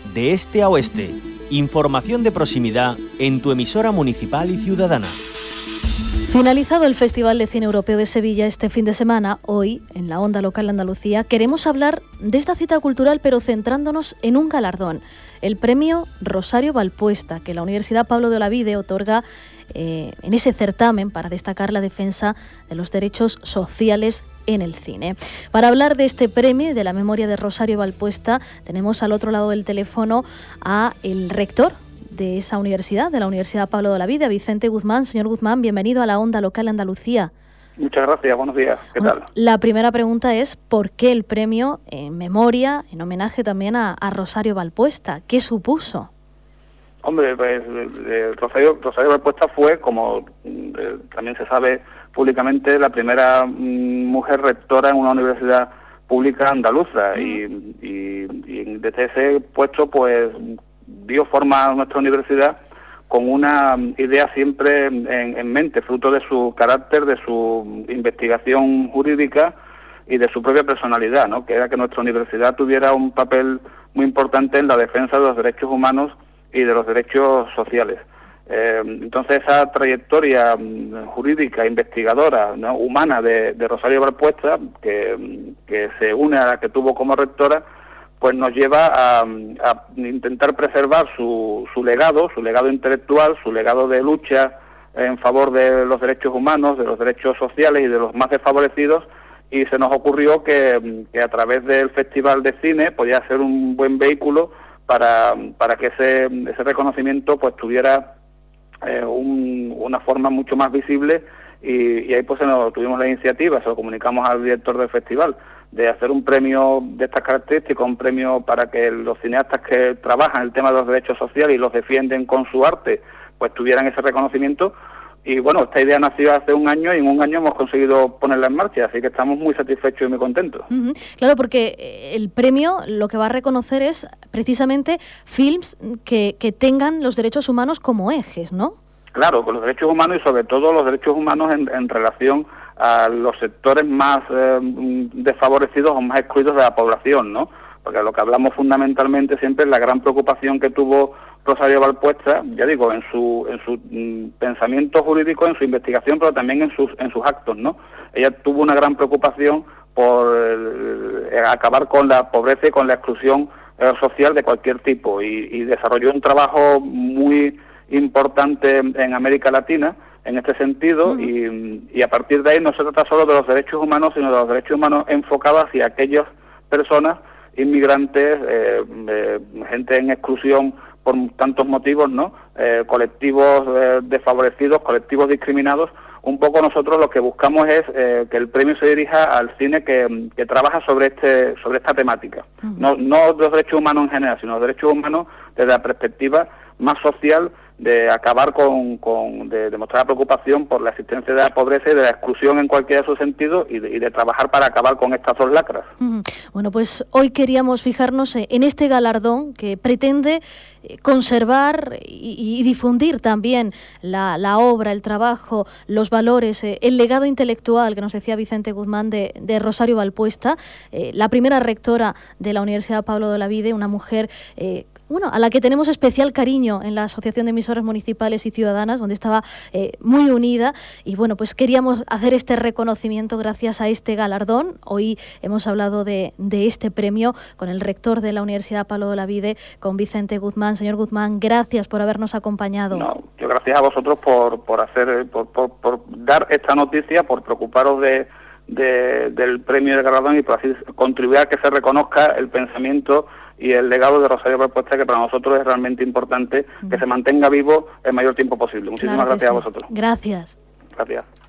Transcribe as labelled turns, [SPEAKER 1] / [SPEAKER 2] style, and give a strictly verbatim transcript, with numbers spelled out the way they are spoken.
[SPEAKER 1] de este a oeste. Información de proximidad en tu emisora municipal y ciudadana.
[SPEAKER 2] Finalizado el Festival de Cine Europeo de Sevilla este fin de semana, hoy, en la Onda Local de Andalucía, queremos hablar de esta cita cultural, pero centrándonos en un galardón, el premio Rosario Valpuesta, que la Universidad Pablo de Olavide otorga eh, en ese certamen para destacar la defensa de los derechos sociales en el cine. Para hablar de este premio y de la memoria de Rosario Valpuesta, tenemos al otro lado del teléfono a el rector de esa universidad, de la Universidad Pablo de Olavide, Vicente Guzmán. Señor Guzmán, bienvenido a la Onda Local Andalucía.
[SPEAKER 3] Muchas gracias, buenos días. ¿Qué
[SPEAKER 2] bueno,
[SPEAKER 3] tal?
[SPEAKER 2] La primera pregunta es, ¿por qué el premio en memoria, en homenaje también a, a Rosario Valpuesta? ¿Qué supuso?
[SPEAKER 3] Hombre, pues eh, Rosario, Rosario Valpuesta fue, como eh, también se sabe públicamente, la primera mm, mujer rectora en una universidad pública andaluza. Mm. Y, y, y desde ese puesto, pues, dio forma a nuestra universidad con una idea siempre en, en mente, fruto de su carácter, de su investigación jurídica y de su propia personalidad, ¿no? Que era que nuestra universidad tuviera un papel muy importante en la defensa de los derechos humanos y de los derechos sociales. Eh, entonces esa trayectoria jurídica, investigadora, ¿no?, humana de, de Rosario Valpuesta, que, que se une a la que tuvo como rectora, pues nos lleva a, a intentar preservar su, su legado, su legado intelectual, su legado de lucha en favor de los derechos humanos, de los derechos sociales y de los más desfavorecidos, y se nos ocurrió que, que a través del Festival de Cine podía ser un buen vehículo para, para que ese, ese reconocimiento pues tuviera eh, un, una forma mucho más visible, y, y ahí pues se nos, tuvimos la iniciativa, se lo comunicamos al director del festival, de hacer un premio de estas características, un premio para que los cineastas que trabajan el tema de los derechos sociales y los defienden con su arte, pues tuvieran ese reconocimiento. Y bueno, esta idea nació hace un año y en un año hemos conseguido ponerla en marcha, así que estamos muy satisfechos y muy contentos.
[SPEAKER 2] Uh-huh. Claro, porque el premio lo que va a reconocer es precisamente films que, que tengan los derechos humanos como ejes, ¿no? Claro,
[SPEAKER 3] con los derechos humanos y sobre todo los derechos humanos en, en relación a los sectores más eh, desfavorecidos o más excluidos de la población, ¿no? Porque lo que hablamos fundamentalmente siempre es la gran preocupación que tuvo Rosario Valpuesta, ya digo, en su en su mm, pensamiento jurídico, en su investigación, pero también en sus en sus actos, ¿no? Ella tuvo una gran preocupación por eh, acabar con la pobreza y con la exclusión eh, social de cualquier tipo, y, y desarrolló un trabajo muy importante en América Latina en este sentido, uh-huh. y, y a partir de ahí no se trata solo de los derechos humanos, sino de los derechos humanos enfocados hacia aquellas personas, inmigrantes, eh, eh, gente en exclusión por tantos motivos, ¿no? Eh, colectivos eh, desfavorecidos, colectivos discriminados. Un poco nosotros lo que buscamos es eh, que el premio se dirija al cine que, que trabaja sobre este sobre esta temática. Uh-huh. No, no los derechos humanos en general, sino los derechos humanos desde la perspectiva más social, de acabar con, con de demostrar preocupación por la existencia de la pobreza y de la exclusión en cualquiera de sus sentidos, y de, y de trabajar para acabar con estas dos lacras.
[SPEAKER 2] Uh-huh. Bueno, pues hoy queríamos fijarnos en este galardón que pretende conservar y, y difundir también la, la obra, el trabajo, los valores, eh, el legado intelectual que nos decía Vicente Guzmán de, de Rosario Valpuesta, eh, la primera rectora de la Universidad Pablo de Olavide, una mujer eh, bueno, a la que tenemos especial cariño en la Asociación de Emisoras Municipales y Ciudadanas, donde estaba eh, muy unida, y bueno, pues queríamos hacer este reconocimiento gracias a este galardón. Hoy hemos hablado de, de este premio con el rector de la Universidad Pablo de Olavide, con Vicente Guzmán. Señor Guzmán, gracias por habernos acompañado.
[SPEAKER 3] No, yo gracias a vosotros por, por hacer, por, por, por dar esta noticia, por preocuparos de, de, del premio de galardón y por así contribuir a que se reconozca el pensamiento y el legado de Rosario Valpuesta, que para nosotros es realmente importante que se mantenga vivo el mayor tiempo posible. Muchísimas
[SPEAKER 2] claro
[SPEAKER 3] gracias
[SPEAKER 2] sí.
[SPEAKER 3] a vosotros.
[SPEAKER 2] Gracias.
[SPEAKER 3] Gracias.